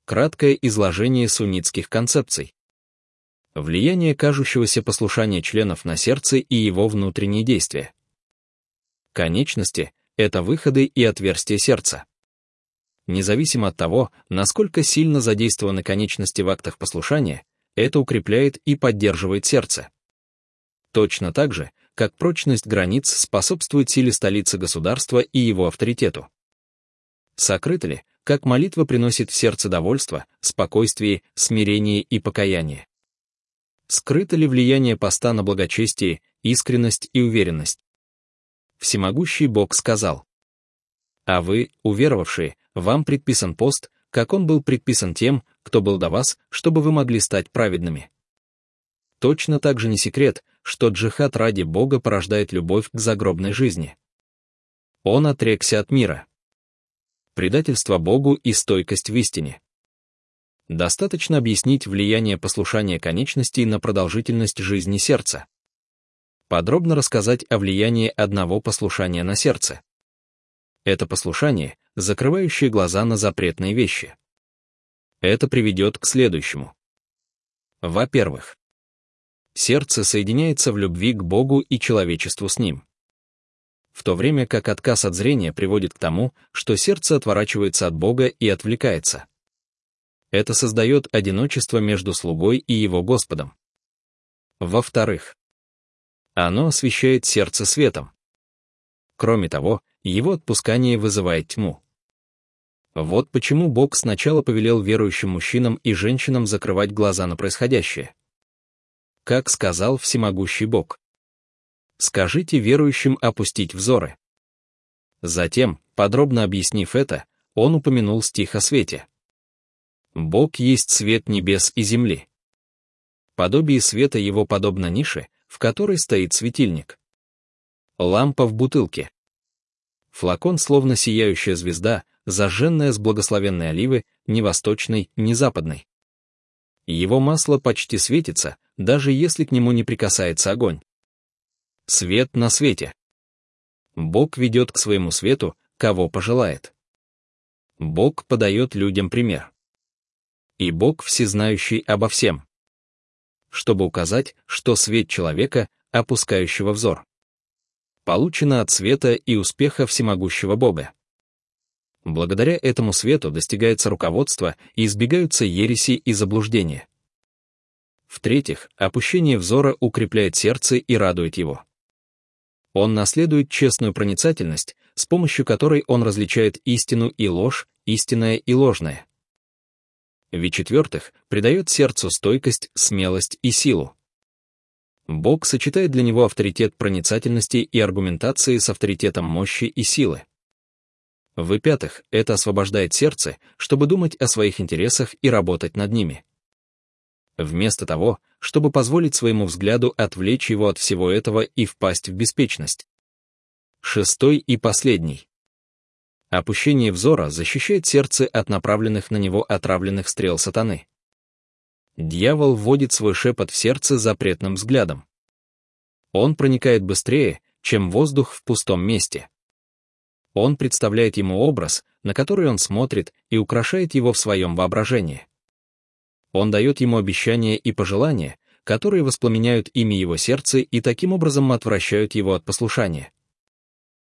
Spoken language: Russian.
Краткое изложение суннитских концепций. Влияние кажущегося послушания членов на сердце и его внутренние действия. Конечности — это выходы и отверстия сердца. Независимо от того, насколько сильно задействованы конечности в актах послушания, это укрепляет и поддерживает сердце. Точно так же, как прочность границ способствует силе столицы государства и его авторитету. Сокрыто ли, как молитва приносит в сердце довольство, спокойствие, смирение и покаяние? Скрыто ли влияние поста на благочестие, искренность и уверенность? Всемогущий Бог сказал: «А вы, уверовавшие, вам предписан пост, как он был предписан тем, кто был до вас, чтобы вы могли стать праведными». Точно так же не секрет, что джихад ради Бога порождает любовь к загробной жизни. Он отрекся от мира. Предательство Богу и стойкость в истине. Достаточно объяснить влияние послушания конечностей на продолжительность жизни сердца. Подробно рассказать о влиянии одного послушания на сердце. Это послушание, закрывающее глаза на запретные вещи. Это приведет к следующему. Во-первых, сердце соединяется в любви к Богу и человечеству с Ним. В то время как отказ от зрения приводит к тому, что сердце отворачивается от Бога и отвлекается. Это создает одиночество между слугой и его Господом. Во-вторых, оно освещает сердце светом. Кроме того, его отпускание вызывает тьму. Вот почему Бог сначала повелел верующим мужчинам и женщинам закрывать глаза на происходящее. Как сказал всемогущий Бог: «Скажите верующим опустить взоры». Затем, подробно объяснив это, он упомянул стих о свете. Бог есть свет небес и земли. Подобие света его подобно нише, в которой стоит светильник. Лампа в бутылке. Флакон словно сияющая звезда, зажженная с благословенной оливы, ни восточной, ни западной. Его масло почти светится, даже если к нему не прикасается огонь. Свет на свете. Бог ведет к своему свету, кого пожелает. Бог подает людям пример. И Бог всезнающий обо всем. Чтобы указать, что свет человека, опускающего взор, получено от света и успеха всемогущего Бога. Благодаря этому свету достигается руководство и избегаются ереси и заблуждения. В-третьих, опущение взора укрепляет сердце и радует его. Он наследует честную проницательность, с помощью которой он различает истину и ложь, истинное и ложное. В-четвертых, придает сердцу стойкость, смелость и силу. Бог сочетает для него авторитет проницательности и аргументации с авторитетом мощи и силы. В-пятых, это освобождает сердце, чтобы думать о своих интересах и работать над ними. Вместо того, чтобы позволить своему взгляду отвлечь его от всего этого и впасть в беспечность. Шестой и последний. Опущение взора защищает сердце от направленных на него отравленных стрел сатаны. Дьявол вводит свой шепот в сердце запретным взглядом. Он проникает быстрее, чем воздух в пустом месте. Он представляет ему образ, на который он смотрит, и украшает его в своем воображении. Он дает ему обещания и пожелания, которые воспламеняют ими его сердце и таким образом отвращают его от послушания.